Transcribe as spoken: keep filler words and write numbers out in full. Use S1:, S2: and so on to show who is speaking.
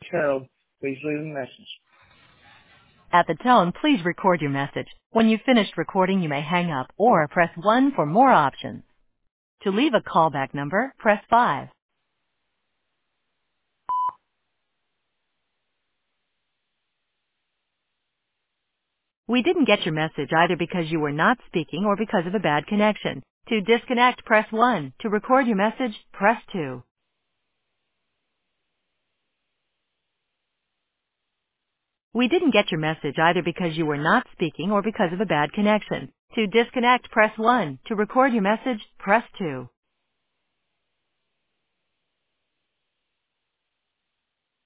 S1: tone, please leave a message.
S2: At the tone, please record your message. When you've finished recording, you may hang up or press one for more options. To leave a callback number, press five. We didn't get your message either because you were not speaking or because of a bad connection. To disconnect, press one. To record your message, press two. We didn't get your message either because you were not speaking or because of a bad connection. To disconnect, press one. To record your message, press two.